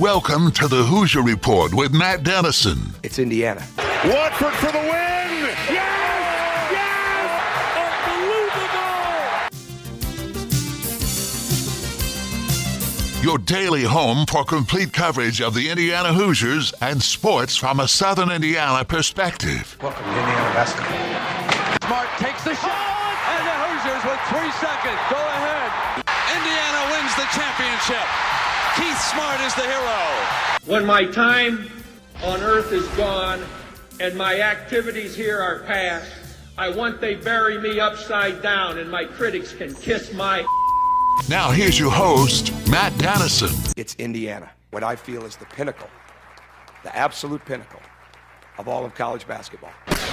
Welcome to the Hoosier Report with Matt Dennison. It's Indiana. Watford for the win! Yes! Yes! Unbelievable! Your daily home for complete coverage of the Indiana Hoosiers and sports from a Southern Indiana perspective. Welcome to Indiana basketball. Smart takes the shot, and the Hoosiers with 3 seconds go ahead. Indiana wins the championship. Keith Smart is the hero. When my time on earth is gone and my activities here are past, I want they bury me upside down and my critics can kiss my... Now here's your host, Matt Dennison. It's Indiana, what I feel is the pinnacle, the absolute pinnacle of all of college basketball.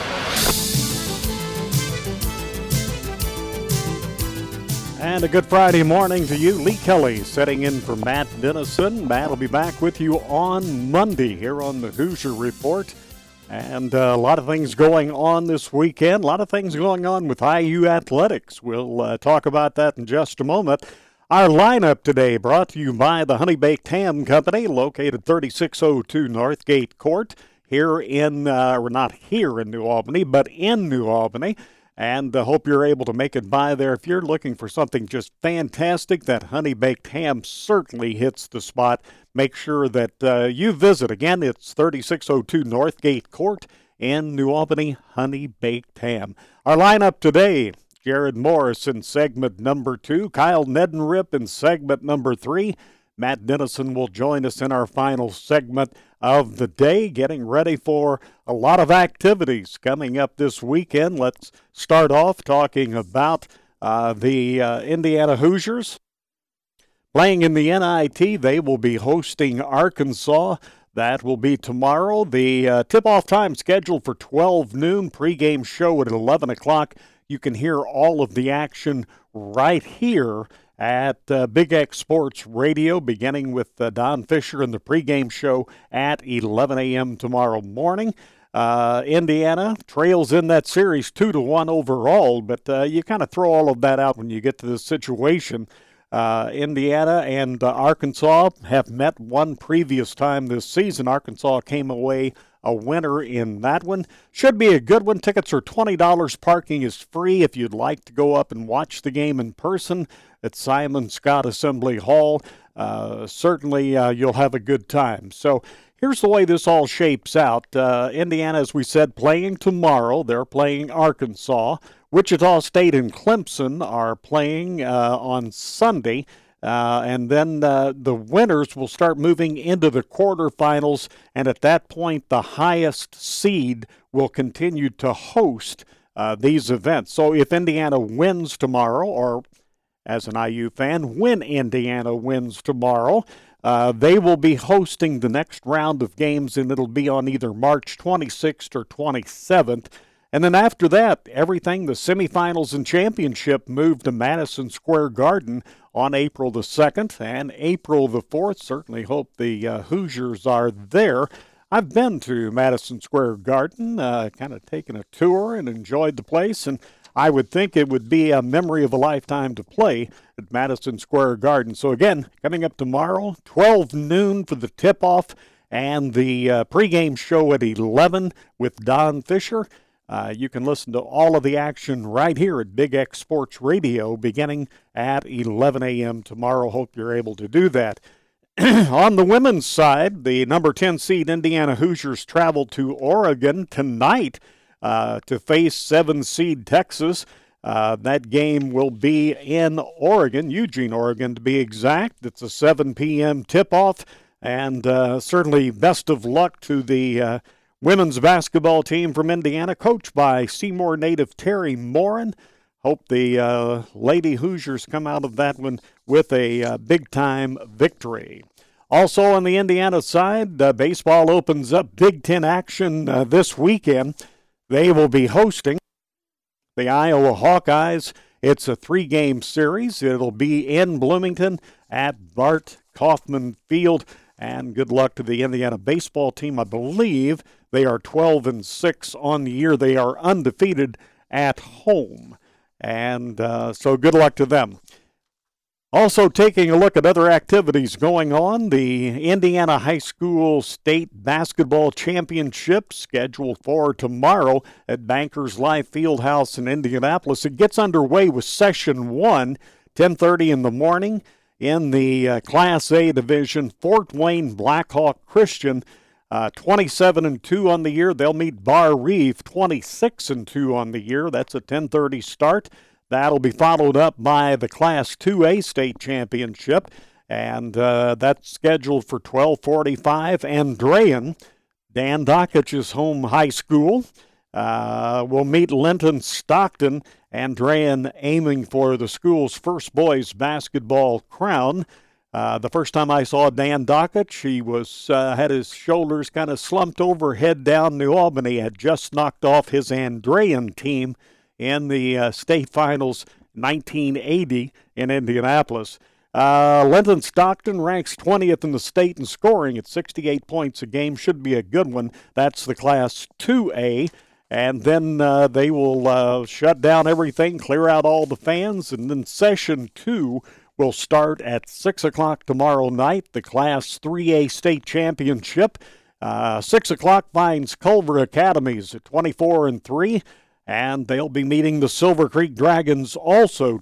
And a good Friday morning to you. Lee Kelly sitting in for Matt Dennison. Matt will be back with you on Monday here on the Hoosier Report. And a lot of things going on this weekend. A lot of things going on with IU athletics. We'll talk about that in just a moment. Our lineup today brought to you by the Honey Baked Ham Company, located 3602 Northgate Court here in, not here in New Albany, but in New Albany. And hope you're able to make it by there. If you're looking for something just fantastic, that Honey Baked Ham certainly hits the spot. Make sure that you visit. Again, it's 3602 Northgate Court in New Albany, Honey Baked Ham. Our lineup today, Jared Morris in segment number 2, Kyle Neddenrip in segment number 3. Matt Dennison will join us in our final segment of the day, getting ready for a lot of activities coming up this weekend. Let's start off talking about the Indiana Hoosiers. Playing in the NIT, they will be hosting Arkansas. That will be tomorrow. The tip-off time scheduled for 12 noon, pregame show at 11 o'clock. You can hear all of the action right here at Big X Sports Radio, beginning with Don Fisher and the pregame show at 11 a.m. tomorrow morning. Indiana trails in that series 2-1 overall, but you kind of throw all of that out when you get to this situation. Indiana and Arkansas have met one previous time this season. Arkansas came away a winner in that one. Should be a good one. Tickets are $20. Parking is free if you'd like to go up and watch the game in person at Simon Scott Assembly Hall. Certainly you'll have a good time. So here's the way this all shapes out. Indiana, as we said, playing tomorrow. They're playing Arkansas. Wichita State and Clemson are playing on Sunday. And then the winners will start moving into the quarterfinals, and at that point, the highest seed will continue to host these events. So if Indiana wins tomorrow, or as an IU fan, when Indiana wins tomorrow, they will be hosting the next round of games, and it'll be on either March 26th or 27th. And then after that, everything, the semifinals and championship, moved to Madison Square Garden on April the 2nd and April the 4th. Certainly hope the Hoosiers are there. I've been to Madison Square Garden, kind of taken a tour and enjoyed the place, and I would think it would be a memory of a lifetime to play at Madison Square Garden. So again, coming up tomorrow, 12 noon for the tip-off, and the pregame show at 11 with Don Fisher. You can listen to all of the action right here at Big X Sports Radio beginning at 11 a.m. tomorrow. Hope you're able to do that. On the women's side, the number 10 seed Indiana Hoosiers travel to Oregon tonight to face 7 seed Texas. That game will be in Oregon, Eugene, Oregon to be exact. It's a 7 p.m. tip-off, and certainly best of luck to the women's basketball team from Indiana, coached by Seymour native Terry Morin. Hope the Lady Hoosiers come out of that one with a big-time victory. Also on the Indiana side, baseball opens up Big Ten action this weekend. They will be hosting the Iowa Hawkeyes. It's a 3-game series. It'll be in Bloomington at Bart Kaufman Field. And good luck to the Indiana baseball team. I believe they are 12-6 on the year. They are undefeated at home. And so good luck to them. Also taking a look at other activities going on, the Indiana High School State Basketball Championship scheduled for tomorrow at Bankers Life Fieldhouse in Indianapolis. It gets underway with Session 1, 10:30 in the morning. In the Class A division, Fort Wayne Blackhawk Christian, 27-2 on the year. They'll meet Bar Reeve, 26-2 on the year. That's a 10:30 start. That'll be followed up by the Class 2A state championship, and that's scheduled for 12:45. Andrean, Dan Dockich's home high school, will meet Linton Stockton. Andrean aiming for the school's first boys basketball crown. The first time I saw Dan Dockich, he was had his shoulders kind of slumped over, head down. New Albany had just knocked off his Andrean team in the state finals 1980 in Indianapolis. Linton Stockton ranks 20th in the state in scoring at 68 points a game. Should be a good one. That's the Class 2A. And then they will shut down everything, clear out all the fans, and then Session 2 will start at 6 o'clock tomorrow night, the Class 3A state championship. 6 o'clock finds Culver Academies at 24-3. And they'll be meeting the Silver Creek Dragons, also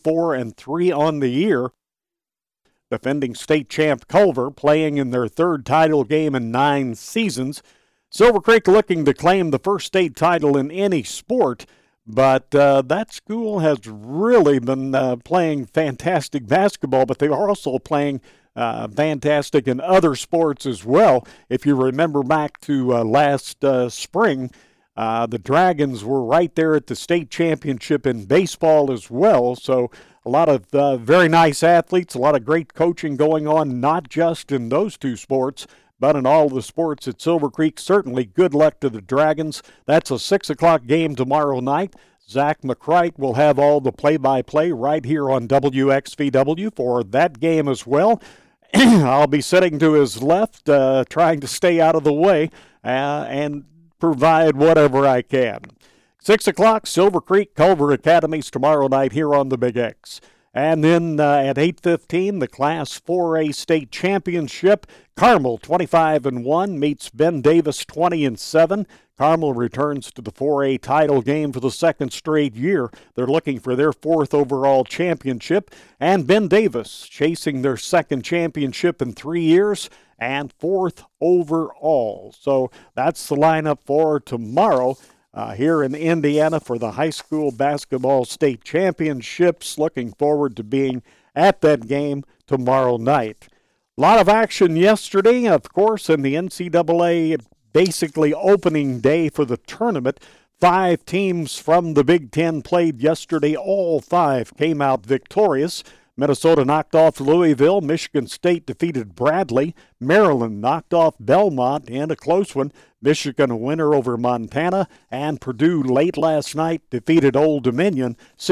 24-3 on the year. Defending state champ Culver playing in their third title game in 9 seasons. Silver Creek looking to claim the first state title in any sport, but that school has really been playing fantastic basketball, but they are also playing fantastic in other sports as well. If you remember back to last spring, the Dragons were right there at the state championship in baseball as well. So a lot of very nice athletes, a lot of great coaching going on, not just in those two sports, but in all the sports at Silver Creek. Certainly good luck to the Dragons. That's a 6 o'clock game tomorrow night. Zach McCright will have all the play-by-play right here on WXVW for that game as well. I'll be sitting to his left, trying to stay out of the way and provide whatever I can. 6 o'clock, Silver Creek, Culver Academies tomorrow night here on the Big X. And then at 8:15, the Class 4A state championship. Carmel, 25-1, meets Ben Davis, 20-7. Carmel returns to the 4A title game for the second straight year. They're looking for their fourth overall championship. And Ben Davis chasing their second championship in 3 years and fourth overall. So that's the lineup for tomorrow here in Indiana for the high school basketball state championships. Looking forward to being at that game tomorrow night. A lot of action yesterday, of course, in the NCAA basically opening day for the tournament. 5 teams from the Big Ten played yesterday. All 5 came out victorious. Minnesota knocked off Louisville. Michigan State defeated Bradley. Maryland knocked off Belmont in a close one. Michigan a winner over Montana. And Purdue late last night defeated Old Dominion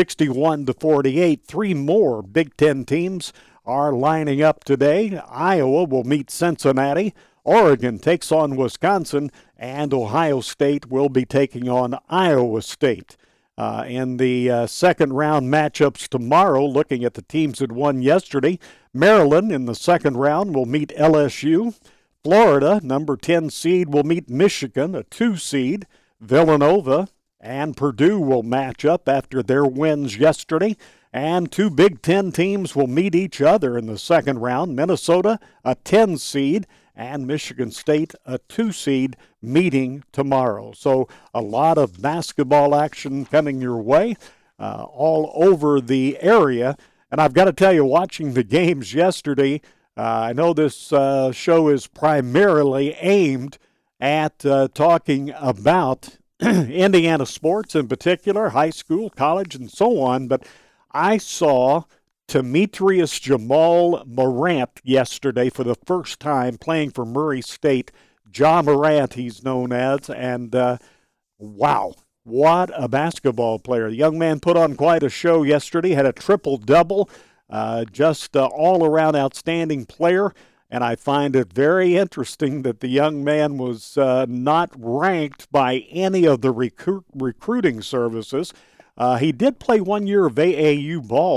61-48. 3 more Big Ten teams are lining up today. Iowa will meet Cincinnati. Oregon takes on Wisconsin. And Ohio State will be taking on Iowa State. In the second round matchups tomorrow, looking at the teams that won yesterday, Maryland in the second round will meet LSU. Florida, number 10 seed, will meet Michigan, a 2 seed. Villanova and Purdue will match up after their wins yesterday. And 2 Big Ten teams will meet each other in the second round. Minnesota, a 10 seed, and Michigan State, a 2 seed, meeting tomorrow. So a lot of basketball action coming your way all over the area. And I've got to tell you, watching the games yesterday, I know this show is primarily aimed at talking about Indiana sports in particular, high school, college, and so on, but I saw Demetrius Jamal Morant yesterday for the first time playing for Murray State. Ja Morant, he's known as, and wow, what a basketball player. The young man put on quite a show yesterday, had a triple-double, just all-around outstanding player, and I find it very interesting that the young man was not ranked by any of the recruiting services. He did play 1 year of AAU ball,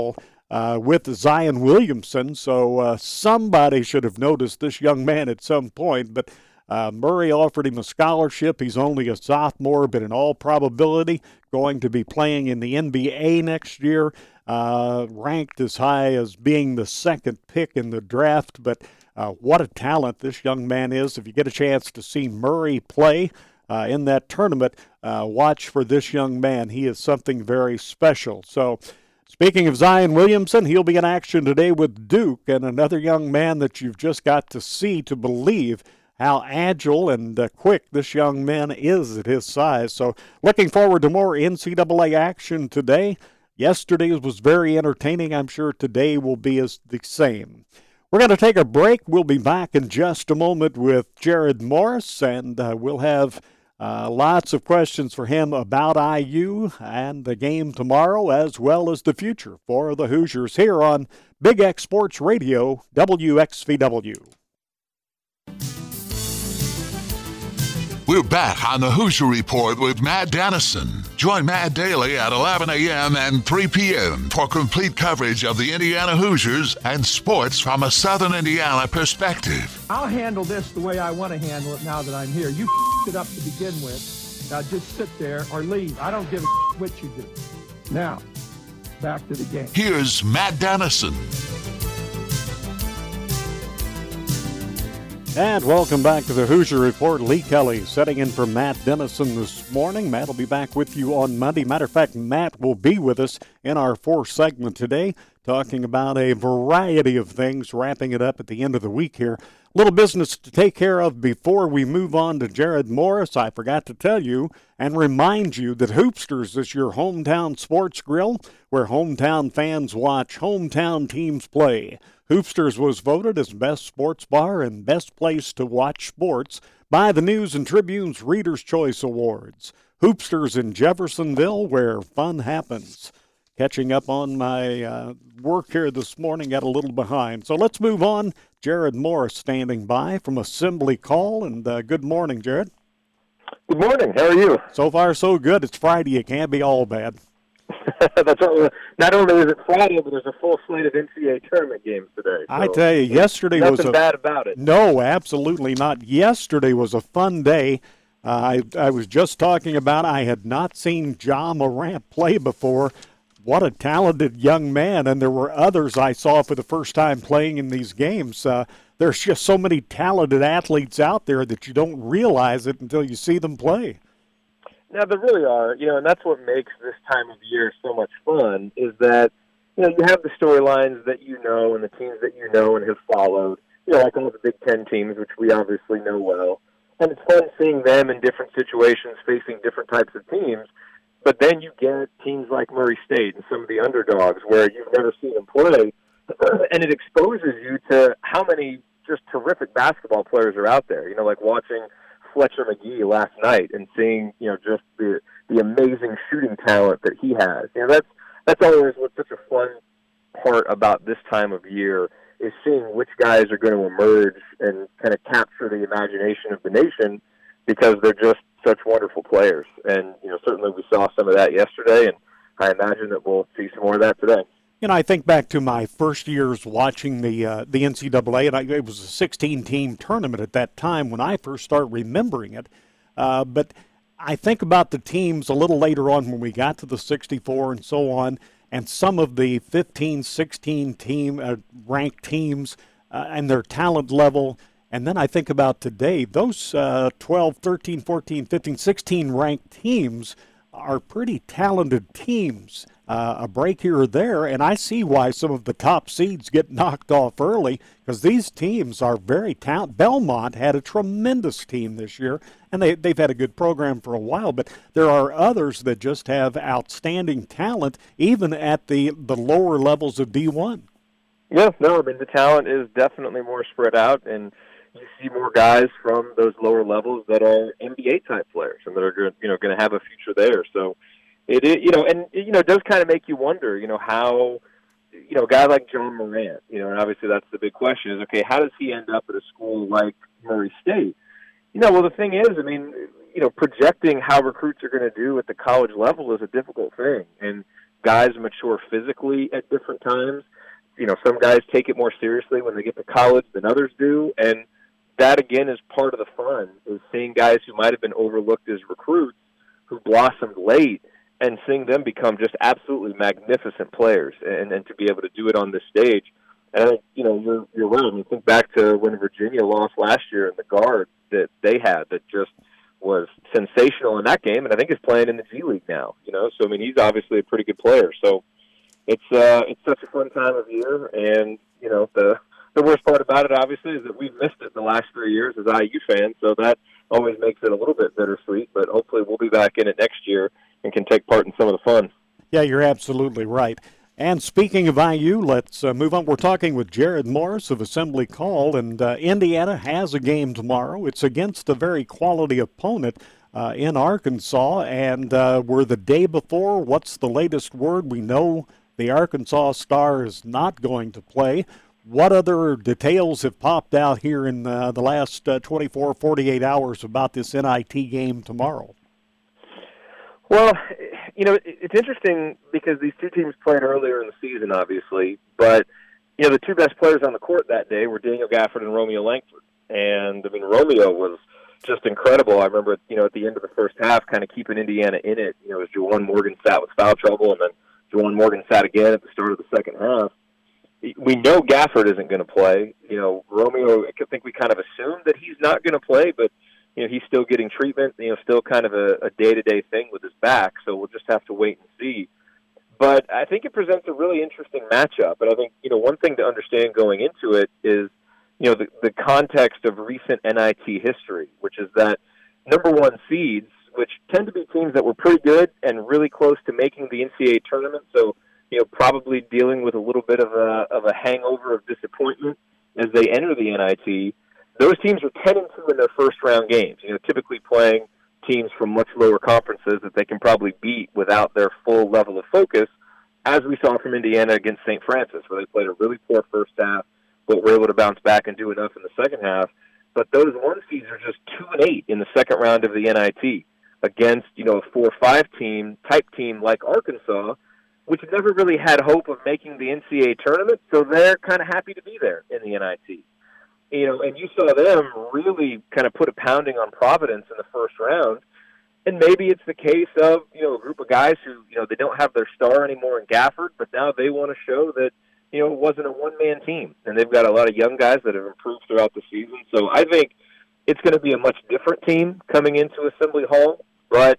with Zion Williamson, so somebody should have noticed this young man at some point, but Murray offered him a scholarship. He's only a sophomore, but in all probability going to be playing in the NBA next year, ranked as high as being the second pick in the draft, but what a talent this young man is. If you get a chance to see Murray play in that tournament, watch for this young man. He is something very special. So, speaking of Zion Williamson, he'll be in action today with Duke, and another young man that you've just got to see to believe how agile and quick this young man is at his size. So looking forward to more NCAA action today. Yesterday was very entertaining. I'm sure today will be the same. We're going to take a break. We'll be back in just a moment with Jared Morris, and we'll have lots of questions for him about IU and the game tomorrow, as well as the future for the Hoosiers here on Big X Sports Radio, WXVW. We're back on the Hoosier Report with Matt Dennison. Join Matt daily at 11 a.m. and 3 p.m. for complete coverage of the Indiana Hoosiers and sports from a Southern Indiana perspective. I'll handle this the way I want to handle it now that I'm here. You it up to begin with. Now just sit there or leave. I don't give a what you do. Now, back to the game. Here's Matt Dennison. And welcome back to the Hoosier Report. Lee Kelly setting in for Matt Dennison this morning. Matt will be back with you on Monday. Matter of fact, Matt will be with us in our fourth segment today, talking about a variety of things, wrapping it up at the end of the week here. Little business to take care of before we move on to Jared Morris. I forgot to tell you and remind you that Hoopsters is your hometown sports grill where hometown fans watch hometown teams play. Hoopsters was voted as best sports bar and best place to watch sports by the News and Tribune's Reader's Choice Awards. Hoopsters in Jeffersonville, where fun happens. Catching up on my work here this morning, got a little behind. So let's move on. Jared Morris standing by from Assembly Call, and good morning, Jared. Good morning. How are you? So far, so good. It's Friday. It can't be all bad. That's all, not only is it Friday, but there's a full slate of NCAA tournament games today. So I tell you, yesterday was nothing bad about it. No, absolutely not. Yesterday was a fun day. I was just talking about I had not seen Ja Morant play before. What a talented young man, and there were others I saw for the first time playing in these games. There's just so many talented athletes out there that you don't realize it until you see them play. Now, there really are, and that's what makes this time of year so much fun, is that, you have the storylines that you know and the teams that you know and have followed, like all the Big Ten teams, which we obviously know well. And it's fun seeing them in different situations facing different types of teams. But then you get teams like Murray State and some of the underdogs where you've never seen them play, and it exposes you to how many just terrific basketball players are out there. Like watching Fletcher McGee last night and seeing, just the amazing shooting talent that he has. That's always what's such a fun part about this time of year, is seeing which guys are going to emerge and kind of capture the imagination of the nation, because they're just such wonderful players. And, certainly we saw some of that yesterday, and I imagine that we'll see some more of that today. I think back to my first years watching the NCAA, and it was a 16-team tournament at that time when I first started remembering it. But I think about the teams a little later on when we got to the 64 and so on, and some of the 15, 16 ranked teams and their talent level. And then I think about today, those 12, 13, 14, 15, 16 ranked teams are pretty talented teams. A break here or there, and I see why some of the top seeds get knocked off early, because these teams are very talented. Belmont had a tremendous team this year, and they've had a good program for a while, but there are others that just have outstanding talent, even at the lower levels of D1. Yeah, no, the talent is definitely more spread out, and you see more guys from those lower levels that are NBA-type players and that are going to have a future there. So it does kind of make you wonder, how, a guy like Ja Morant, and obviously that's the big question is, okay, how does he end up at a school like Murray State? Well, the thing is, projecting how recruits are going to do at the college level is a difficult thing. And guys mature physically at different times. You know, some guys take it more seriously when they get to college than others do, and that, again, is part of the fun, is seeing guys who might have been overlooked as recruits who blossomed late and seeing them become just absolutely magnificent players and to be able to do it on this stage. And I think, you know, you're right. I mean, think back to when Virginia lost last year and the guard that they had that just was sensational in that game, and I think is playing in the G League now, you know. So, I mean, he's obviously a pretty good player. So it's such a fun time of year, and, you know, the worst part about it, obviously, is that we've missed it the last 3 years as IU fans, so that always makes it a little bit bittersweet, but hopefully we'll be back in it next year and can take part in some of the fun. Yeah, you're absolutely right. And speaking of IU, let's move on. We're talking with Jared Morris of Assembly Call, and Indiana has a game tomorrow. It's against a very quality opponent in Arkansas, and we're the day before. What's the latest word? We know the Arkansas Star is not going to play. What other details have popped out here in the last 24, 48 hours about this NIT game tomorrow? Well, you know, it's interesting because these two teams played earlier in the season, obviously, but, you know, the two best players on the court that day were Daniel Gafford and Romeo Langford. And, I mean, Romeo was just incredible. I remember, you know, at the end of the first half kind of keeping Indiana in it, you know, as Juwan Morgan sat with foul trouble, and then Juwan Morgan sat again at the start of the second half. We know Gafford isn't going to play. You know, Romeo, I think we kind of assumed that he's not going to play, but, you know, he's still getting treatment, you know, still kind of a day-to-day thing with his back, so we'll just have to wait and see. But I think it presents a really interesting matchup, and I think, you know, one thing to understand going into it is, you know, the context of recent NIT history, which is that number one seeds, which tend to be teams that were pretty good and really close to making the NCAA tournament, so, you know, probably dealing with a little bit of a hangover of disappointment as they enter the NIT. Those teams are 10-2 in their first-round games, you know, typically playing teams from much lower conferences that they can probably beat without their full level of focus, as we saw from Indiana against St. Francis, where they played a really poor first half, but were able to bounce back and do enough in the second half. But those one seeds are just 2-8 in the second round of the NIT against, you know, a 4-5 type team like Arkansas, which never really had hope of making the NCAA tournament, so they're kind of happy to be there in the NIT. You know, and you saw them really kind of put a pounding on Providence in the first round, and maybe it's the case of, you know, a group of guys who, you know, they don't have their star anymore in Gafford, but now they want to show that, you know, it wasn't a one-man team, and they've got a lot of young guys that have improved throughout the season. So I think it's going to be a much different team coming into Assembly Hall, but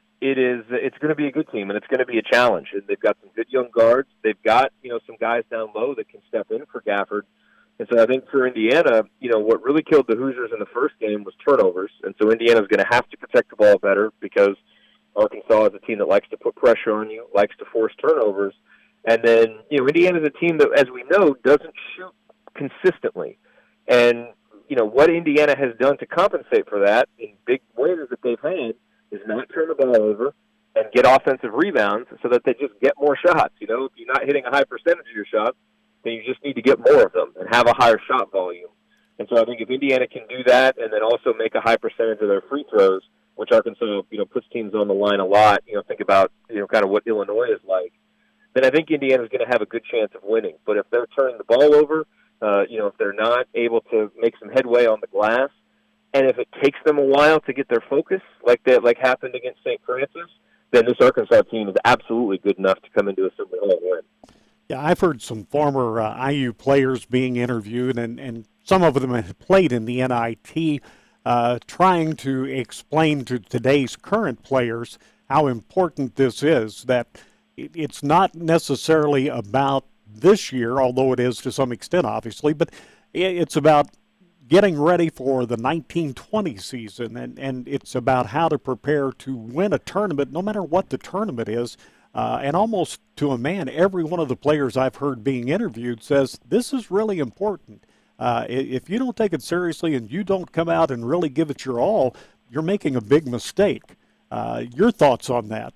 it's going to be a good team, and it's going to be a challenge. And they've got some good young guards. They've got, you know, some guys down low that can step in for Gafford. And so I think for Indiana, you know, what really killed the Hoosiers in the first game was turnovers. And so Indiana's going to have to protect the ball better because Arkansas is a team that likes to put pressure on you, likes to force turnovers. And then, you know, Indiana's a team that, as we know, doesn't shoot consistently. And, you know, what Indiana has done to compensate for that in big wins that they've had is not turn the ball over and get offensive rebounds so that they just get more shots. You know, if you're not hitting a high percentage of your shots, then you just need to get more of them and have a higher shot volume. And so I think if Indiana can do that and then also make a high percentage of their free throws, which Arkansas, you know, puts teams on the line a lot, you know, think about, you know, kind of what Illinois is like, then I think Indiana's going to have a good chance of winning. But if they're turning the ball over, you know, if they're not able to make some headway on the glass, and if it takes them a while to get their focus, like happened against St. Francis, then this Arkansas team is absolutely good enough to come into Assembly Hall and win. Yeah, I've heard some former IU players being interviewed, and some of them have played in the NIT, trying to explain to today's current players how important this is, that it's not necessarily about this year, although it is to some extent, obviously, but it's about getting ready for the 1920 season, and it's about how to prepare to win a tournament, no matter what the tournament is. And almost to a man, every one of the players I've heard being interviewed says this is really important. If you don't take it seriously and you don't come out and really give it your all, you're making a big mistake. Your thoughts on that?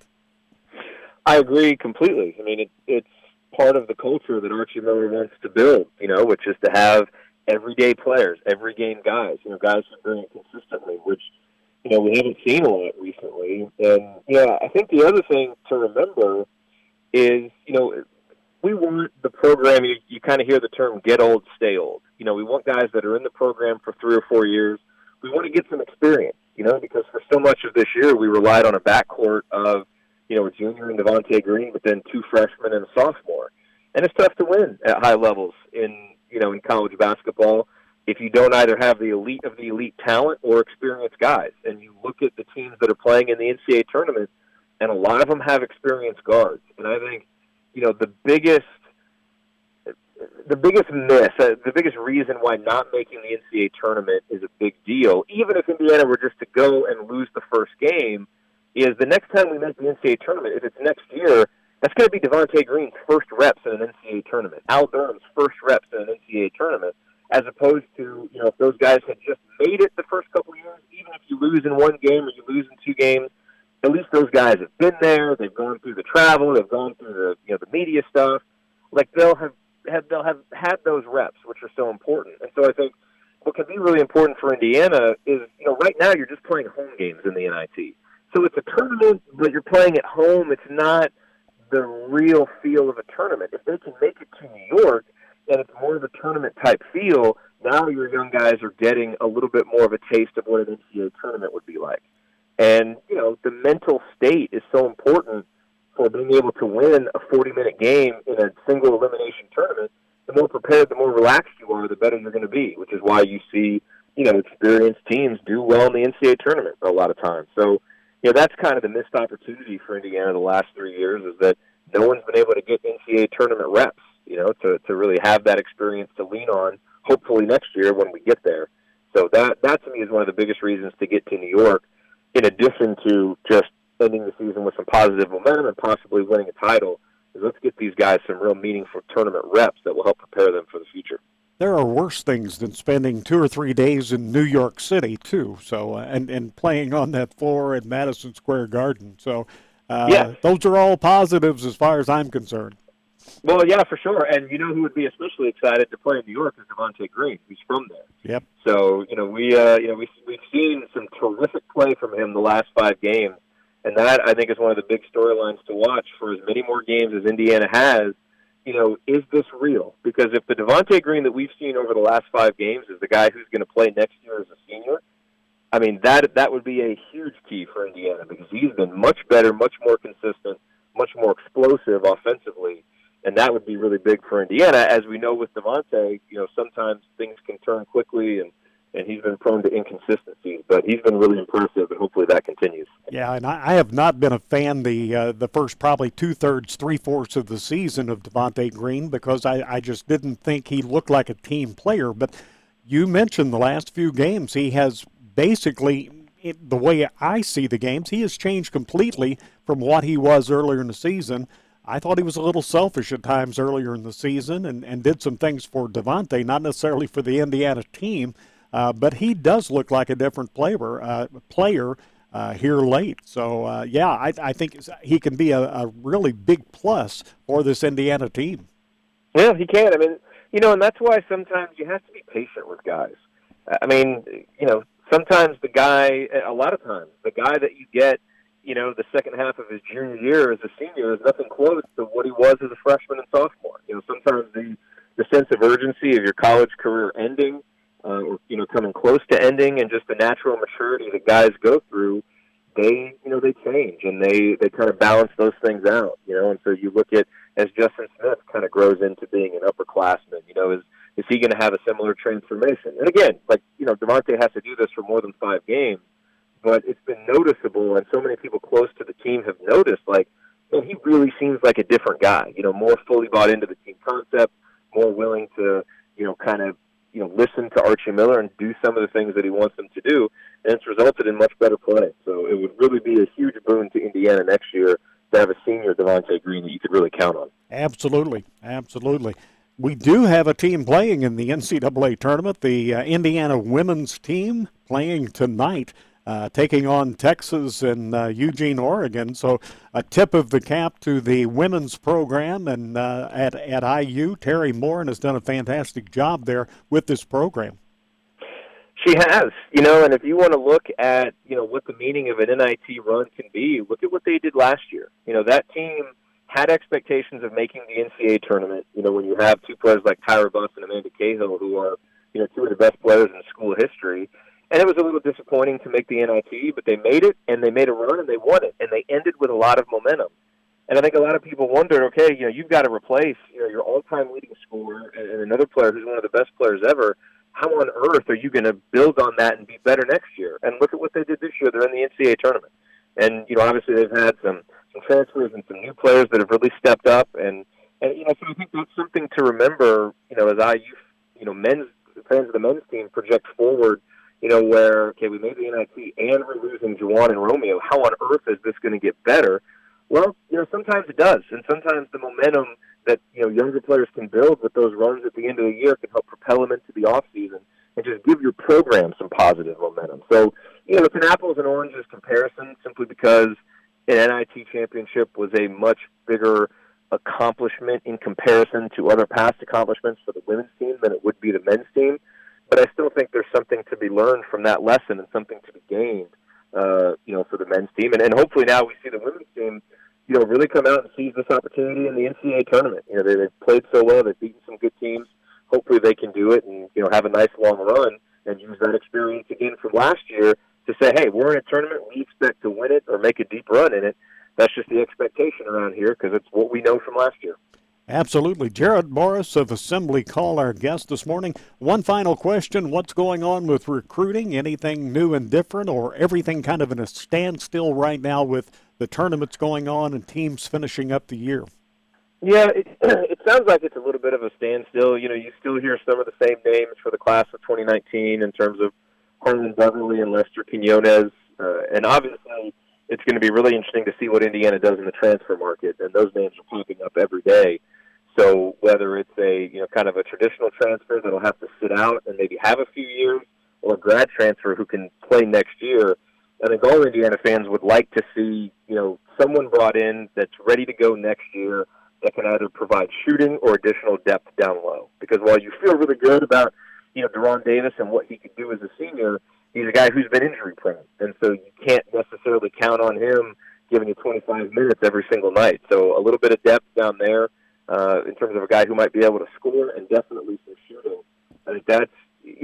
I agree completely. I mean, it's part of the culture that Archie Miller wants to build, you know, which is to have everyday players, every game guys, you know, guys who bring it consistently, which, you know, we haven't seen a lot recently. And, yeah, I think the other thing to remember is, we want the program, you kind of hear the term get old, stay old. We want guys that are in the program for 3 or 4 years. We want to get some experience, because for so much of this year we relied on a backcourt of, a junior in Devontae Green, but then 2 freshmen and a sophomore. And it's tough to win at high levels in college basketball if you don't either have the elite of the elite talent or experienced guys. And you look at the teams that are playing in the NCAA tournament, and a lot of them have experienced guards. And I think, the biggest miss, the biggest reason why not making the NCAA tournament is a big deal, even if Indiana were just to go and lose the first game, is the next time we make the NCAA tournament, if it's next year, that's going to be Devontae Green's first reps in an NCAA tournament, Al Durham's first reps in an NCAA tournament, as opposed to, if those guys had just made it the first couple of years, even if you lose in 1 game or you lose in 2 games, at least those guys have been there, they've gone through the travel, they've gone through the media stuff. Like, they'll have had those reps, which are so important. And so I think what can be really important for Indiana is, right now you're just playing home games in the NIT. So it's a tournament, but you're playing at home. It's not the real feel of a tournament. If they can make it to New York and it's more of a tournament-type feel, now your young guys are getting a little bit more of a taste of what an NCAA tournament would be like. And, the mental state is so important for being able to win a 40-minute game in a single elimination tournament. The more prepared, the more relaxed you are, the better you're going to be, which is why you see, experienced teams do well in the NCAA tournament a lot of times. So, that's kind of the missed opportunity for Indiana the last 3 years, is that no one's been able to get NCAA tournament reps, to really have that experience to lean on, hopefully next year when we get there. So that to me is one of the biggest reasons to get to New York, in addition to just ending the season with some positive momentum and possibly winning a title, is let's get these guys some real meaningful tournament reps that will help prepare them for the future. There are worse things than spending 2 or 3 days in New York City, too. So, and playing on that floor at Madison Square Garden. So, those are all positives as far as I'm concerned. Well, yeah, for sure. And who would be especially excited to play in New York is Devontae Green, who's from there. Yep. So, we've seen some terrific play from him the last 5 games, and that I think is one of the big storylines to watch for as many more games as Indiana has. Is this real? Because if the Devontae Green that we've seen over the last 5 games is the guy who's going to play next year as a senior, I mean, that would be a huge key for Indiana, because he's been much better, much more consistent, much more explosive offensively, and that would be really big for Indiana. As we know with Devontae, sometimes things can turn quickly, and he's been prone to inconsistencies, but he's been really impressive, and hopefully that continues. Yeah, and I have not been a fan the first probably 2/3, 3/4 of the season of Devontae Green, because I just didn't think he looked like a team player. But you mentioned the last few games, he has basically, the way I see the games, he has changed completely from what he was earlier in the season. I thought he was a little selfish at times earlier in the season and did some things for Devontae, not necessarily for the Indiana team. But he does look like a different player here late. So, I think he can be a really big plus for this Indiana team. Yeah, he can. I mean, and that's why sometimes you have to be patient with guys. I mean, sometimes a lot of times, the guy that you get, the second half of his junior year as a senior is nothing close to what he was as a freshman and sophomore. Sometimes the sense of urgency of your college career ending, or coming close to ending, and just the natural maturity that guys go through, they change, and they kind of balance those things out, and so you look at, as Justin Smith kind of grows into being an upperclassman, is he going to have a similar transformation? And again, Devontae has to do this for more than 5 games, but it's been noticeable, and so many people close to the team have noticed, he really seems like a different guy, more fully bought into the team concept, more willing to, kind of, listen to Archie Miller and do some of the things that he wants them to do, and it's resulted in much better play. So it would really be a huge boon to Indiana next year to have a senior Devontae Green that you could really count on. Absolutely. We do have a team playing in the NCAA tournament, the Indiana women's team playing tonight, taking on Texas and Eugene, Oregon. So a tip of the cap to the women's program, and at IU, Terry Moore has done a fantastic job there with this program. She has, and if you want to look at, what the meaning of an NIT run can be, look at what they did last year. That team had expectations of making the NCAA tournament. When you have two players like Tyra Buss and Amanda Cahill, who are, two of the best players in school history. And it was a little disappointing to make the NIT, but they made it, and they made a run, and they won it, and they ended with a lot of momentum. And I think a lot of people wondered, okay, you've got to replace, your all-time leading scorer and another player who's one of the best players ever. How on earth are you going to build on that and be better next year? And look at what they did this year. They're in the NCAA tournament. And, obviously they've had some transfers and some new players that have really stepped up. And so I think that's something to remember, as men's fans of the men's team project forward, where, okay, we made the NIT and we're losing Juwan and Romeo. How on earth is this going to get better? Well, sometimes it does. And sometimes the momentum that, younger players can build with those runs at the end of the year can help propel them into the offseason and just give your program some positive momentum. So, it's an apples and oranges comparison simply because an NIT championship was a much bigger accomplishment in comparison to other past accomplishments for the women's team than it would be the men's team. But I still think there's something to be learned from that lesson and something to be gained, for the men's team. And hopefully now we see the women's team, really come out and seize this opportunity in the NCAA tournament. They've played so well. They've beaten some good teams. Hopefully they can do it and, have a nice long run and use that experience again from last year to say, hey, we're in a tournament. We expect to win it or make a deep run in it. That's just the expectation around here because it's what we know from last year. Absolutely. Jared Morris of Assembly Call, our guest this morning. One final question. What's going on with recruiting? Anything new and different, or everything kind of in a standstill right now with the tournaments going on and teams finishing up the year? Yeah, it sounds like it's a little bit of a standstill. You still hear some of the same names for the class of 2019 in terms of Harlan Beverly and Lester Quinones. And obviously it's going to be really interesting to see what Indiana does in the transfer market, and those names are popping up every day. So whether it's a kind of a traditional transfer that'll have to sit out and maybe have a few years, or a grad transfer who can play next year, I think all Indiana fans would like to see someone brought in that's ready to go next year that can either provide shooting or additional depth down low. Because while you feel really good about Deron Davis and what he could do as a senior, he's a guy who's been injury prone, and so you can't necessarily count on him giving you 25 minutes every single night. So a little bit of depth down there. In terms of a guy who might be able to score and definitely some shooting. I think that's,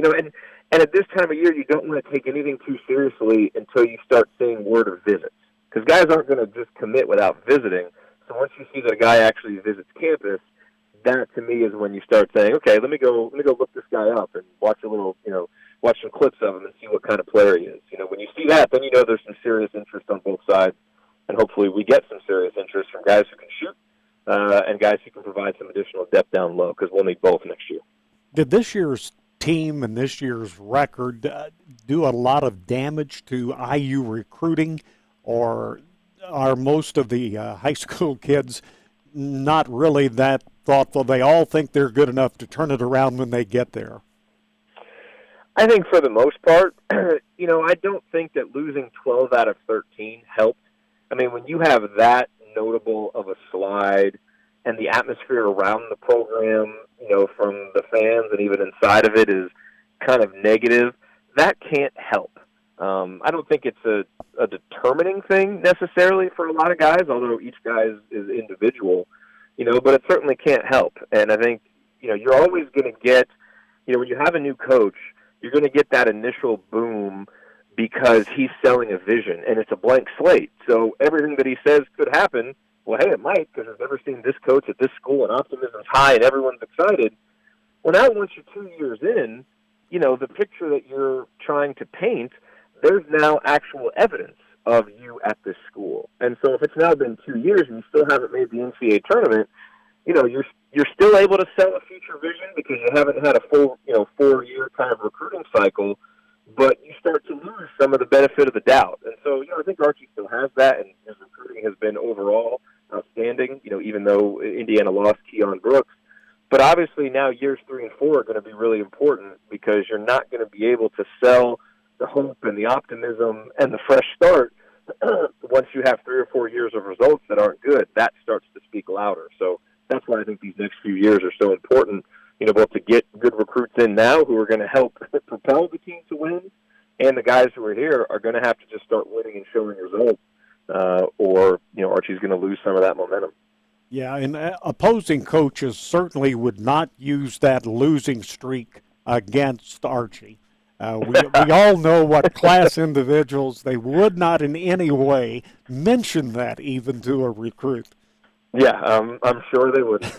and at this time of year, you don't want to take anything too seriously until you start seeing word of visits. Because guys aren't going to just commit without visiting. So once you see that a guy actually visits campus, that to me is when you start saying, okay, let me go look this guy up and watch a little, watch some clips of him and see what kind of player he is. When you see that, then there's some serious interest on both sides. And hopefully we get some serious interest from guys who can shoot. And guys who can provide some additional depth down low, because we'll need both next year. Did this year's team and this year's record do a lot of damage to IU recruiting, or are most of the high school kids not really that thoughtful? They all think they're good enough to turn it around when they get there. I think for the most part, I don't think that losing 12 out of 13 helped. I mean, when you have that notable of a slide and the atmosphere around the program, from the fans and even inside of it is kind of negative, that can't help. I don't think it's a determining thing necessarily for a lot of guys, although each guy is individual, but it certainly can't help. And I think, you're always going to get, when you have a new coach, you're going to get that initial boom because he's selling a vision, and it's a blank slate. So everything that he says could happen. Well, hey, it might, because I've never seen this coach at this school, and optimism's high, and everyone's excited. Well, now once you're 2 years in, the picture that you're trying to paint, there's now actual evidence of you at this school. And so if it's now been 2 years and you still haven't made the NCAA tournament, you're still able to sell a future vision because you haven't had a full, 4-year kind of recruiting cycle, but you start to lose some of the benefit of the doubt. And so, I think Archie still has that, and his recruiting has been overall outstanding, even though Indiana lost Keon Brooks. But obviously now years 3 and 4 are going to be really important because you're not going to be able to sell the hope and the optimism and the fresh start once you have 3 or 4 years of results that aren't good. That starts to speak louder. So that's why I think these next few years are so important, both to get good recruits in now who are going to help propel the team to win, and the guys who are here are going to have to just start winning and showing results, or Archie's going to lose some of that momentum. Yeah, and opposing coaches certainly would not use that losing streak against Archie. We all know what class individuals, they would not in any way mention that even to a recruit. Yeah, I'm sure they would.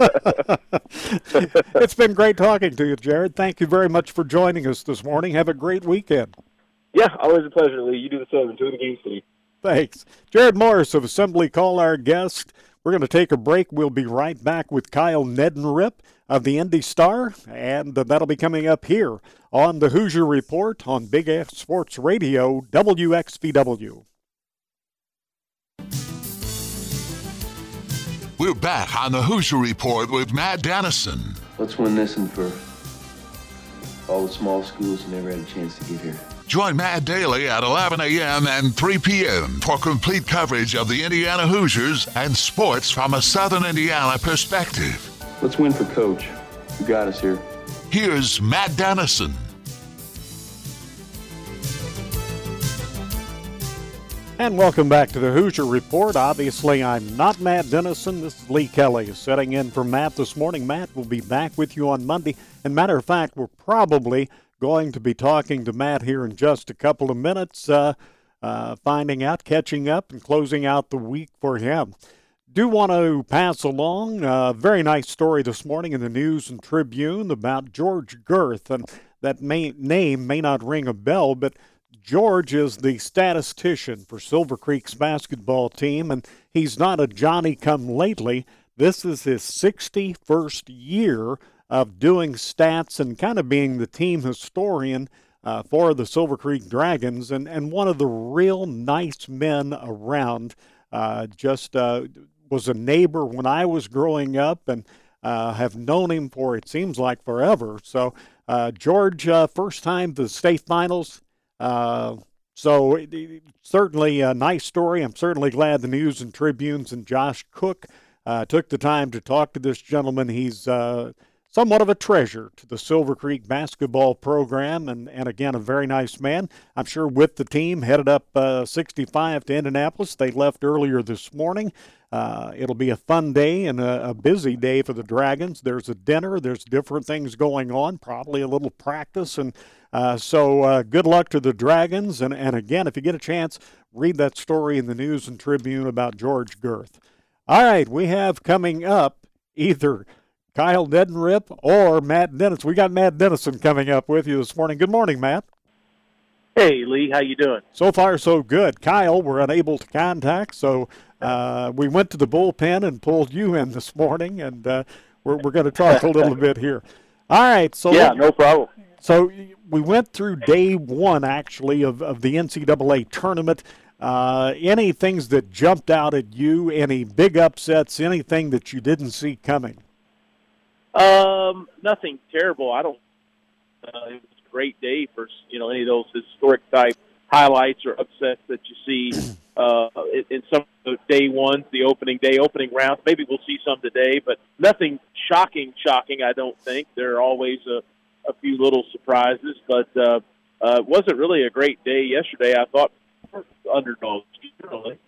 It's been great talking to you, Jared. Thank you very much for joining us this morning. Have a great weekend. Yeah, always a pleasure, Lee. You do the same. Enjoy the game today. Thanks. Jared Morris of Assembly Call, our guest. We're going to take a break. We'll be right back with Kyle Neddenriep of the Indy Star, and that'll be coming up here on the Hoosier Report on Big X Sports Radio, WXVW. We're back on the Hoosier Report with Matt Dennison. Let's win this one for all the small schools who never had a chance to get here. Join Matt Daly at 11 a.m. and 3 p.m. for complete coverage of the Indiana Hoosiers and sports from a Southern Indiana perspective. Let's win for Coach, who got us here. Here's Matt Dennison. And welcome back to the Hoosier Report. Obviously, I'm not Matt Dennison. This is Lee Kelly sitting in for Matt this morning. Matt will be back with you on Monday. And matter of fact, we're probably going to be talking to Matt here in just a couple of minutes, finding out, catching up, and closing out the week for him. Do want to pass along a very nice story this morning in the News and Tribune about George Girth. And that name may not ring a bell, but George is the statistician for Silver Creek's basketball team, and he's not a Johnny-come-lately. This is his 61st year of doing stats and kind of being the team historian for the Silver Creek Dragons, and one of the real nice men around. Was a neighbor when I was growing up, and have known him for, it seems like, forever. So George, first time to the state finals. Certainly a nice story. I'm certainly glad the News and Tribunes and Josh Cook took the time to talk to this gentleman. He's somewhat of a treasure to the Silver Creek basketball program, and again, a very nice man. I'm sure with the team, headed up 65 to Indianapolis. They left earlier this morning. It'll be a fun day and a busy day for the Dragons. There's a dinner. There's different things going on, probably a little practice, and so good luck to the Dragons. And again, if you get a chance, read that story in the News and Tribune about George Girth. All right, we have coming up either Kyle Neddenriep or Matt Dennison. We got Matt Dennison coming up with you this morning. Good morning, Matt. Hey, Lee. How you doing? So far, so good. Kyle, we're unable to contact, so we went to the bullpen and pulled you in this morning, and we're going to talk a little bit here. All right. So yeah, no problem. So we went through day one, actually, of the NCAA tournament. Any things that jumped out at you, any big upsets, anything that you didn't see coming? Nothing terrible. It was a great day for, any of those historic type highlights or upsets that you see in some of the day ones, the opening rounds. Maybe we'll see some today, but nothing shocking, I don't think. There are always a few little surprises, but it wasn't really a great day yesterday. I thought underdogs, really.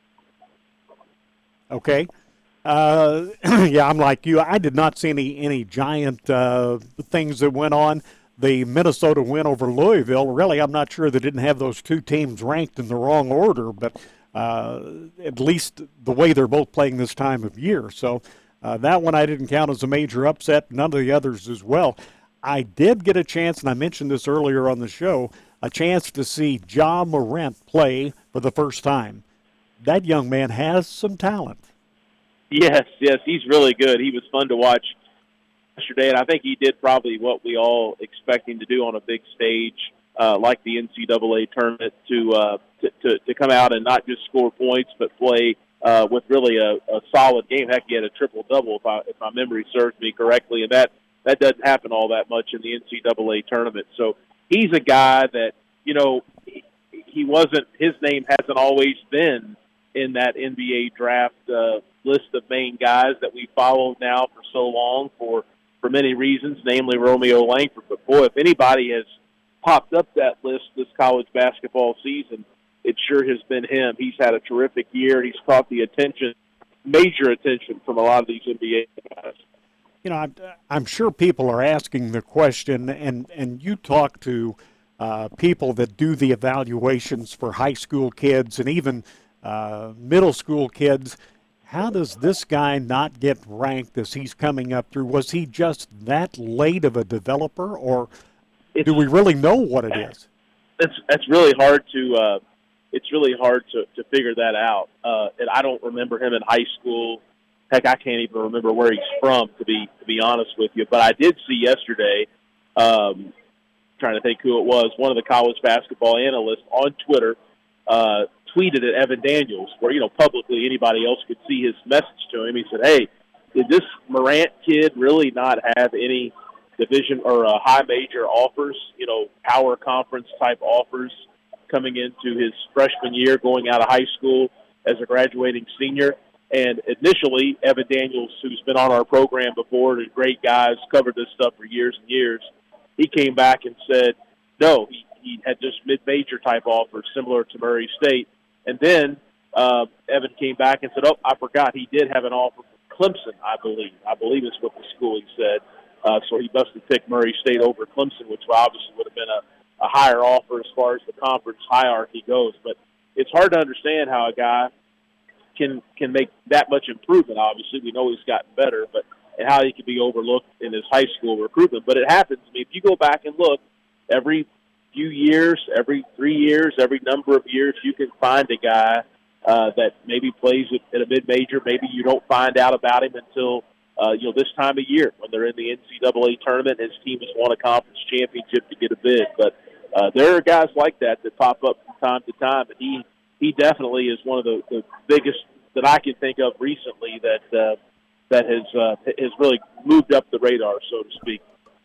Okay. Yeah, I'm like you. I did not see any giant things that went on. The Minnesota win over Louisville, really, I'm not sure they didn't have those two teams ranked in the wrong order, but at least the way they're both playing this time of year. So that one I didn't count as a major upset, none of the others as well. I did get a chance, and I mentioned this earlier on the show, a chance to see Ja Morant play for the first time. That young man has some talent. Yes, he's really good. He was fun to watch yesterday, and I think he did probably what we all expect him to do on a big stage, like the NCAA tournament, to come out and not just score points, but play with really a solid game. Heck, he had a triple-double, if my memory serves me correctly, and that doesn't happen all that much in the NCAA tournament. So he's a guy that, he wasn't, his name hasn't always been in that NBA draft list of main guys that we followed now for so long for many reasons, namely Romeo Langford. But, boy, if anybody has popped up that list this college basketball season, it sure has been him. He's had a terrific year. He's caught the attention major attention from a lot of these NBA guys. You know, I'm sure people are asking the question, and you talk to people that do the evaluations for high school kids and even middle school kids. How does this guy not get ranked as he's coming up through? Was he just that late of a developer, or do we really know what it is? It's really hard to figure that out. And I don't remember him in high school. Heck, I can't even remember where he's from, to be honest with you. But I did see yesterday, trying to think who it was, one of the college basketball analysts on Twitter tweeted at Evan Daniels, where, publicly anybody else could see his message to him. He said, "Hey, did this Morant kid really not have any division or high major offers, power conference type offers coming into his freshman year, going out of high school as a graduating senior?" And initially, Evan Daniels, who's been on our program before, and great guys, covered this stuff for years and years, he came back and said, no, he had just mid-major type offers similar to Murray State. And then Evan came back and said, oh, I forgot, he did have an offer from Clemson, I believe. I believe it's what the school he said. So he must have picked Murray State over Clemson, which obviously would have been a higher offer as far as the conference hierarchy goes. But it's hard to understand how a guy can make that much improvement. Obviously, we know he's gotten better, but and how he can be overlooked in his high school recruitment. But it happens. I mean, if you go back and look, every few years, every 3 years, every number of years, you can find a guy that maybe plays at a mid-major. Maybe you don't find out about him until this time of year when they're in the NCAA tournament. His team has won a conference championship to get a bid. But there are guys like that pop up from time to time, and he definitely is one of the biggest that I can think of recently that has really moved up the radar, so to speak.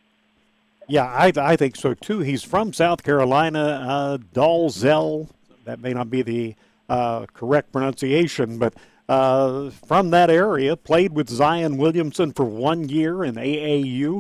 Yeah, I think so too. He's from South Carolina, Dalzell. That may not be the correct pronunciation, but from that area. Played with Zion Williamson for 1 year in AAU.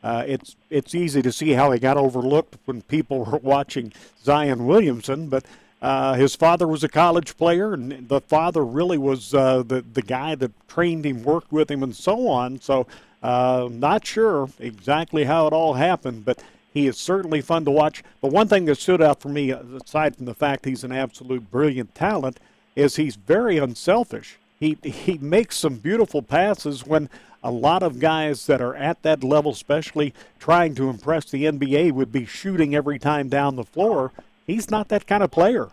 It's easy to see how he got overlooked when people were watching Zion Williamson, but his father was a college player, and the father really was the guy that trained him, worked with him, and so on. So not sure exactly how it all happened, but he is certainly fun to watch. But one thing that stood out for me, aside from the fact he's an absolute brilliant talent, is he's very unselfish. He makes some beautiful passes when a lot of guys that are at that level, especially trying to impress the NBA, would be shooting every time down the floor. He's not that kind of player.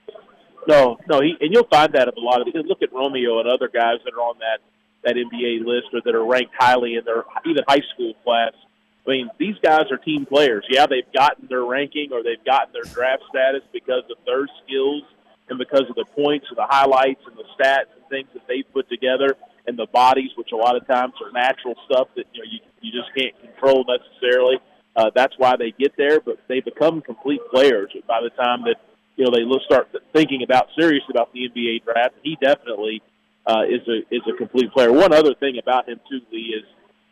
No, and you'll find that of a lot of these. Look at Romeo and other guys that are on that NBA list or that are ranked highly in their even high school class. I mean, these guys are team players. Yeah, they've gotten their ranking or they've gotten their draft status because of their skills and because of the points and the highlights and the stats and things that they've put together and the bodies, which a lot of times are natural stuff that you just can't control necessarily. That's why they get there, but they become complete players by the time that they start thinking seriously about the NBA draft. He definitely is a complete player. One other thing about him too, Lee, is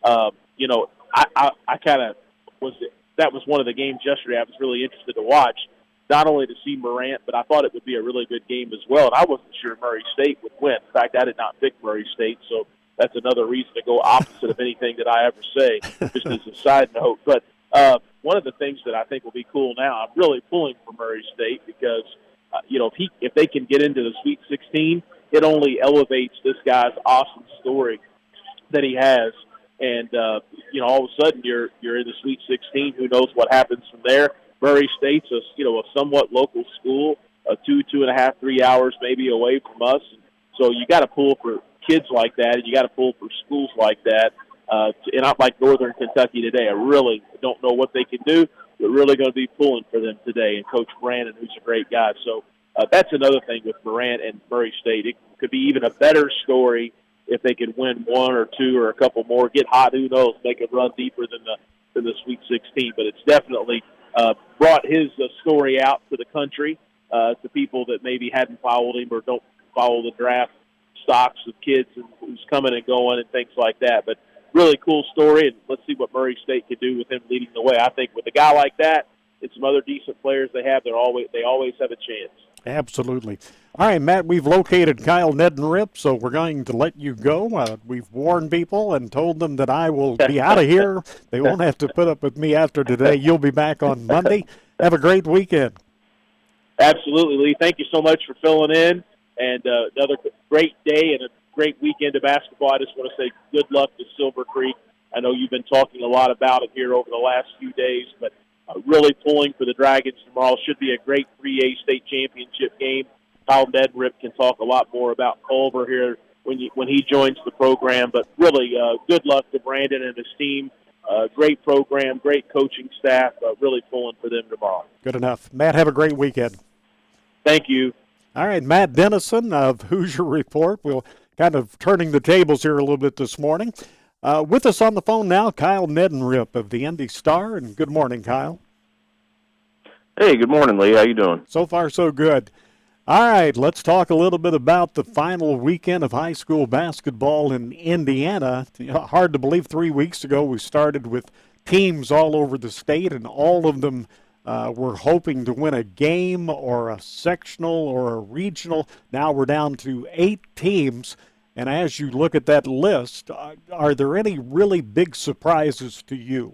I kind of that was one of the games yesterday I was really interested to watch, not only to see Morant, but I thought it would be a really good game as well. And I wasn't sure Murray State would win. In fact, I did not pick Murray State, so that's another reason to go opposite of anything that I ever say, just as a side note. But one of the things that I think will be cool now, I'm really pulling for Murray State because, if they can get into the Sweet 16, it only elevates this guy's awesome story that he has. And, all of a sudden you're in the Sweet 16. Who knows what happens from there? Murray State's a somewhat local school, 2.5, 3 hours maybe away from us. So you got to pull for kids like that, and you got to pull for schools like that. And not like Northern Kentucky today. I really don't know what they can do. We're really going to be pulling for them today. And Coach Brandon, who's a great guy. So that's another thing with Morant and Murray State. It could be even a better story if they could win one or two or a couple more, get hot, who knows, make it run deeper than the Sweet 16. But it's definitely brought his story out to the country, to people that maybe hadn't followed him or don't follow the draft stocks of kids and who's coming and going and things like that. But really cool story, and let's see what Murray State could do with him leading the way. I think with a guy like that and some other decent players they have, they always have a chance. Absolutely. All right, Matt, we've located Kyle Neddenriep, so we're going to let you go. We've warned people and told them that I will be out of here. They won't have to put up with me after today. You'll be back on Monday. Have a great weekend. Absolutely, Lee. Thank you so much for filling in, and another great day and a great weekend of basketball. I just want to say good luck to Silver Creek. I know you've been talking a lot about it here over the last few days, but really pulling for the Dragons tomorrow. Should be a great 3A state championship game. Kyle Neddenriep can talk a lot more about Culver here when he joins the program, but really good luck to Brandon and his team. Great program, great coaching staff, really pulling for them tomorrow. Good enough. Matt, have a great weekend. Thank you. All right, Matt Dennison of Hoosier Report. We'll kind of turning the tables here a little bit this morning. With us on the phone now, Kyle Neddenriep of the Indy Star. And good morning, Kyle. Hey, good morning, Lee. How you doing? So far, so good. All right, let's talk a little bit about the final weekend of high school basketball in Indiana. Hard to believe 3 weeks ago we started with teams all over the state, and all of them were hoping to win a game or a sectional or a regional. Now we're down to 8 teams, and as you look at that list, are there any really big surprises to you?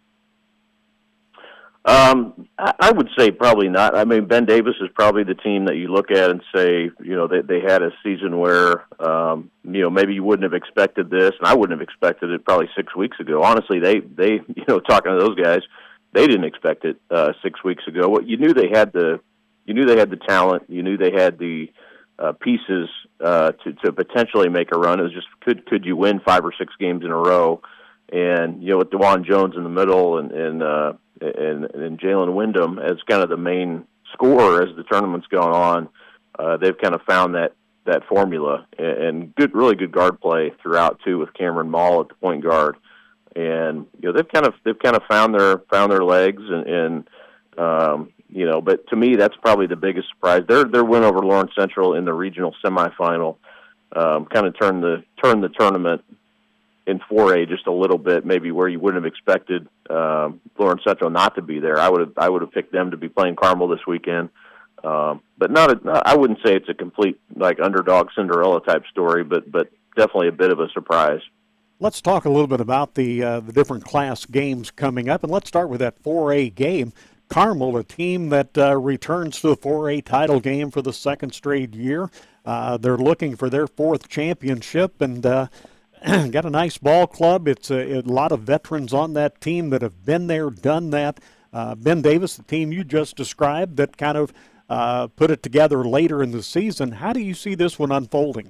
I would say probably not. I mean, Ben Davis is probably the team that you look at and say, you know, they had a season where, you know, maybe you wouldn't have expected this, and I wouldn't have expected it probably 6 weeks ago. Honestly, they you know, talking to those guys, they didn't expect it 6 weeks ago. What you knew they had the talent, you knew they had the pieces to potentially make a run. It was just could you win 5 or 6 games in a row? And you know, with DeJuan Jones in the middle and Jalen Wyndham as kind of the main scorer as the tournament's gone on, they've kind of found that formula and really good guard play throughout too, with Cameron Mall at the point guard. And you know, they've kind of found their legs and you know, but to me that's probably the biggest surprise. Their win over Lawrence Central in the regional semifinal kind of turned the tournament in 4A just a little bit, maybe where you wouldn't have expected Lawrence Central not to be there. I would have picked them to be playing Carmel this weekend, but I wouldn't say it's a complete like underdog Cinderella type story, but definitely a bit of a surprise. Let's talk a little bit about the different class games coming up, and let's start with that 4A game. Carmel, a team that returns to the 4A title game for the second straight year. They're looking for their 4th championship, and got a nice ball club. It's a lot of veterans on that team that have been there, done that. Ben Davis, the team you just described, that kind of put it together later in the season. How do you see this one unfolding?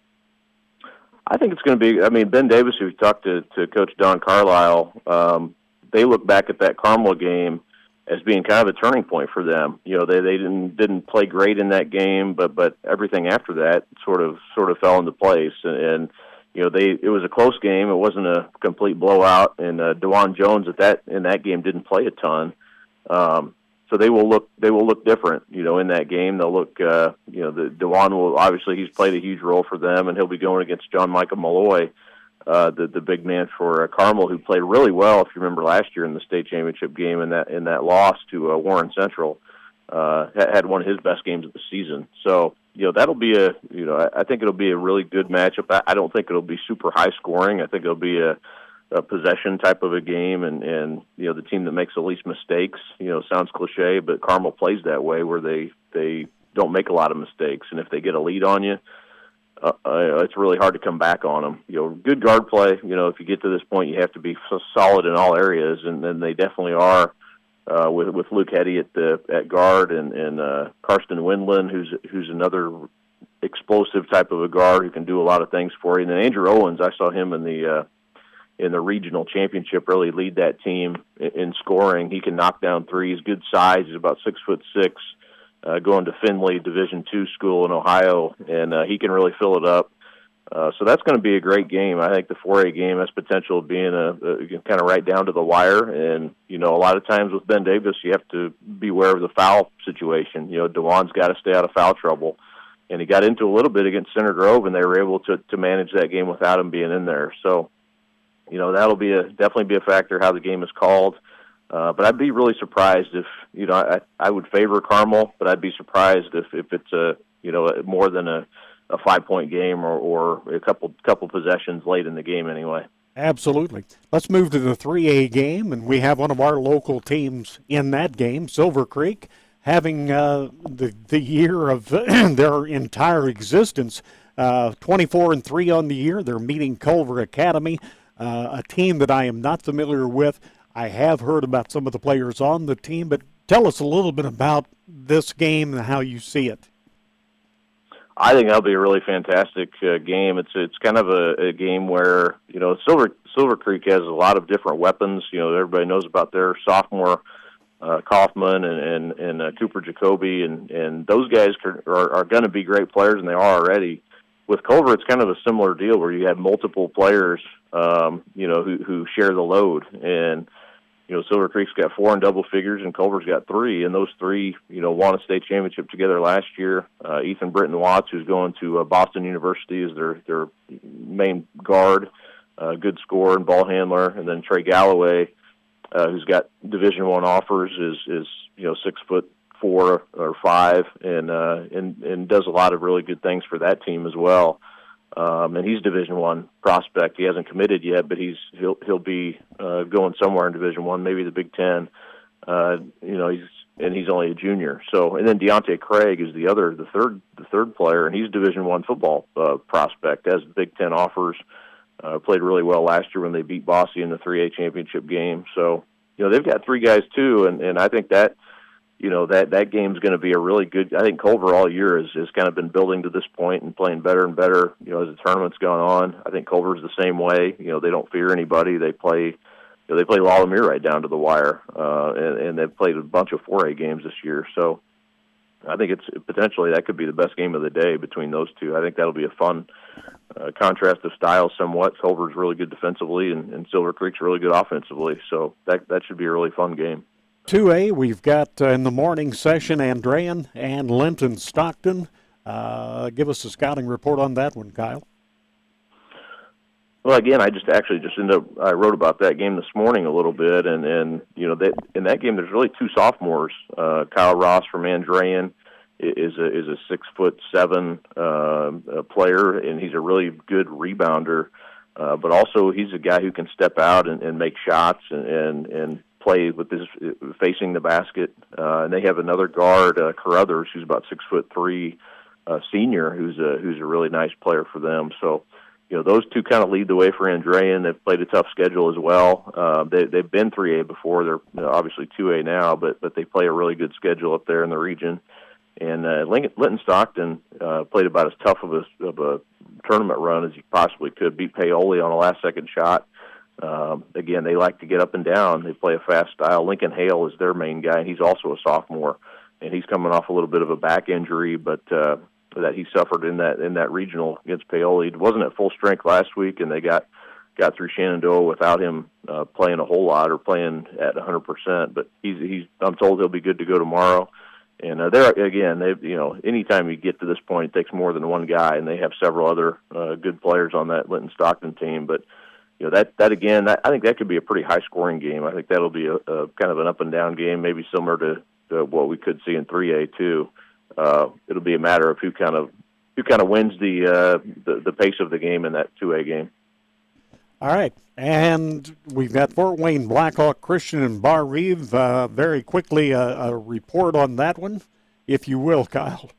I think it's going to be, I mean, Ben Davis, who talked to Coach Don Carlisle, they look back at that Carmel game as being kind of a turning point for them. You know, they didn't play great in that game, but everything after that sort of fell into place. And you know, it was a close game. It wasn't a complete blowout, and DeJuan Jones in that game didn't play a ton. So they will look different, you know, in that game. They'll look, you know, DeJuan will obviously, he's played a huge role for them, and he'll be going against John Michael Malloy, the big man for Carmel, who played really well, if you remember last year in the state championship game in that loss to Warren Central. Had one of his best games of the season. So, you know, that'll be I think it'll be a really good matchup. I don't think it'll be super high scoring. I think it'll be a possession type of a game, and you know, the team that makes the least mistakes, you know, sounds cliche, but Carmel plays that way where they don't make a lot of mistakes, and if they get a lead on you, it's really hard to come back on them. You know, good guard play. You know, if you get to this point, you have to be so solid in all areas, and then they definitely are. With Luke Heddy at guard and Karsten Windland, who's another explosive type of a guard who can do a lot of things for you. And then Andrew Owens, I saw him in the regional championship really lead that team in scoring. He can knock down threes, good size. He's about 6'6", going to Findlay Division II school in Ohio, and he can really fill it up. So that's going to be a great game. I think the 4A game has potential of being a kind of right down to the wire. And, you know, a lot of times with Ben Davis, you have to be aware of the foul situation. You know, DeJuan's got to stay out of foul trouble. And he got into a little bit against Center Grove, and they were able to manage that game without him being in there. So, you know, that'll be definitely be a factor how the game is called. But I'd be really surprised if, I would favor Carmel, but I'd be surprised if it's more than a 5-point game or a couple possessions late in the game anyway. Absolutely. Let's move to the 3A game, and we have one of our local teams in that game, Silver Creek, having the year of their entire existence, 24-3 on the year. They're meeting Culver Academy, a team that I am not familiar with. I have heard about some of the players on the team, but tell us a little bit about this game and how you see it. I think that'll be a really fantastic game. It's kind of a game where, Silver Creek has a lot of different weapons. Everybody knows about their sophomore Kaufman and Cooper Jacoby, and those guys are going to be great players, and they are already. With Culver, it's kind of a similar deal where you have multiple players, who share the load. And, Silver Creek's got 4 in double figures, and Culver's got 3. And those 3, won a state championship together last year. Ethan Britton Watts, who's going to Boston University, is their main guard, good scorer and ball handler. And then Trey Galloway, who's got Division I offers, is 6'4" or 5, and does a lot of really good things for that team as well. And he's Division I prospect. He hasn't committed yet, but he'll be going somewhere in Division I, maybe the Big Ten. He's only a junior. So, and then Deontay Craig is the third player, and he's Division I football prospect. Has Big Ten offers. Played really well last year when they beat Bosse in the 3A championship game. So, they've got 3 guys too, and I think that. That game's going to be a really good. I think Culver all year has kind of been building to this point and playing better and better. As the tournament's gone on, I think Culver's the same way. They don't fear anybody. They play Lalamere right down to the wire, and they've played a bunch of 4A games this year. So I think it's potentially that could be the best game of the day between those two. I think that'll be a fun contrast of styles somewhat. Culver's really good defensively, and Silver Creek's really good offensively. So that should be a really fun game. 2A, we've got in the morning session Andrean and Linton Stockton. Give us a scouting report on that one, Kyle. Well, again, I wrote about that game this morning a little bit, and in that game there's really 2 sophomores. Kyle Ross from Andrean is a 6'7" player, and he's a really good rebounder. But also he's a guy who can step out and make shots and play with his facing the basket. And they have another guard, Carruthers, who's about 6'3", senior, who's a really nice player for them. So, those 2 kind of lead the way for Andrean. They've played a tough schedule as well. They've been 3A before. They're obviously 2A now, but they play a really good schedule up there in the region. And Linton Stockton played about as tough of a tournament run as you possibly could. Beat Paoli on a last-second shot. Again, they like to get up and down. They play a fast style. Lincoln Hale is their main guy, and he's also a sophomore. And he's coming off a little bit of a back injury, but that he suffered in that regional against Paoli. It wasn't at full strength last week, and they got through Shenandoah without him playing a whole lot or playing at 100%. But I'm told he'll be good to go tomorrow. And anytime you get to this point, it takes more than one guy, and they have several other good players on that Linton Stockton team. But that again, I think that could be a pretty high-scoring game. I think that'll be a kind of an up-and-down game, maybe similar to what we could see in 3A too. It'll be a matter of who kind of wins the pace of the game in that 2A game. All right, and we've got Fort Wayne Blackhawk Christian and Bar Reeve. Very quickly, a report on that one, if you will, Kyle.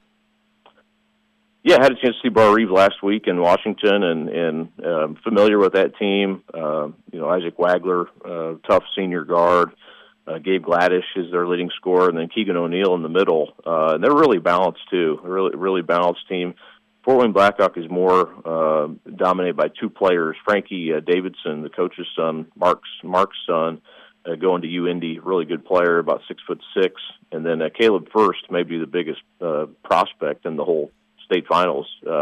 Yeah, I had a chance to see Bar Reeve last week in Washington, and familiar with that team. Isaac Wagler, tough senior guard. Gabe Gladish is their leading scorer, and then Keegan O'Neill in the middle. And they're really balanced too. A really balanced team. Fort Wayne Blackhawk is more dominated by 2 players. Frankie Davidson, the coach's son, Mark's son, going to UIndy, really good player, about 6'6", and then Caleb First, maybe the biggest prospect in the whole state finals.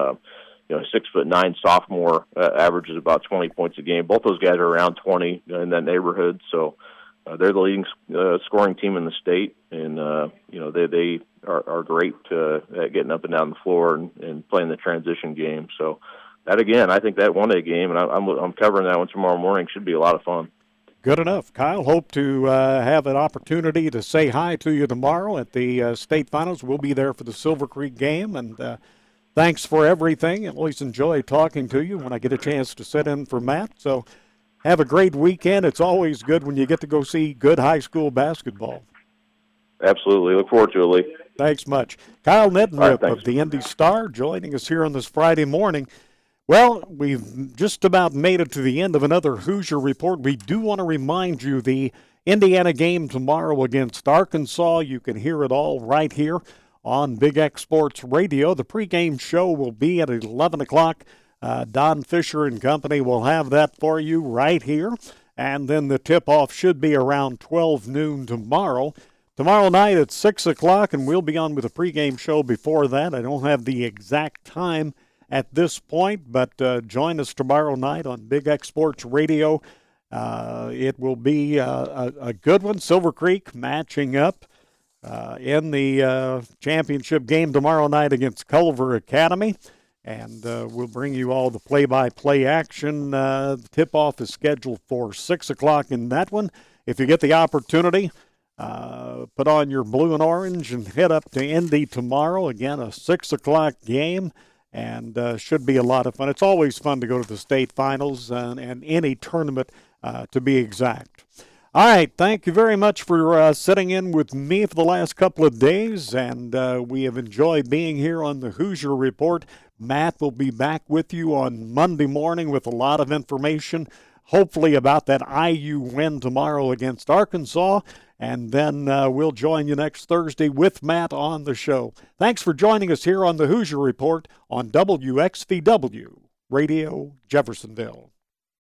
6'9" sophomore, averages about 20 points a game. Both those guys are around 20 in that neighborhood, so they're the leading scoring team in the state, and they are great at getting up and down the floor and playing the transition game. So that again, I think that 1A game, and I'm covering that one tomorrow morning, should be a lot of fun. Good enough. Kyle, hope to have an opportunity to say hi to you tomorrow at the state finals. We'll be there for the Silver Creek game, and thanks for everything. I always enjoy talking to you when I get a chance to sit in for Matt. So have a great weekend. It's always good when you get to go see good high school basketball. Absolutely. Look forward to it, Lee. Thanks much. Kyle Neddenriep of the Indy Star joining us here on this Friday morning. Well, we've just about made it to the end of another Hoosier Report. We do want to remind you the Indiana game tomorrow against Arkansas. You can hear it all right here on Big X Sports Radio. The pregame show will be at 11 o'clock. Don Fisher and company will have that for you right here. And then the tip-off should be around 12 noon tomorrow. Tomorrow night at 6 o'clock, and we'll be on with a pregame show before that. I don't have the exact time at this point, but join us tomorrow night on Big X Sports Radio. It will be a good one. Silver Creek matching up in the championship game tomorrow night against Culver Academy. And we'll bring you all the play-by-play action. The tip-off is scheduled for 6 o'clock in that one. If you get the opportunity, put on your blue and orange and head up to Indy tomorrow. Again, a 6 o'clock game, and should be a lot of fun. It's always fun to go to the state finals and any tournament to be exact. All right, thank you very much for sitting in with me for the last couple of days, and we have enjoyed being here on the Hoosier Report. Matt will be back with you on Monday morning with a lot of information, hopefully about that IU win tomorrow against Arkansas, and then we'll join you next Thursday with Matt on the show. Thanks for joining us here on the Hoosier Report on WXVW Radio Jeffersonville.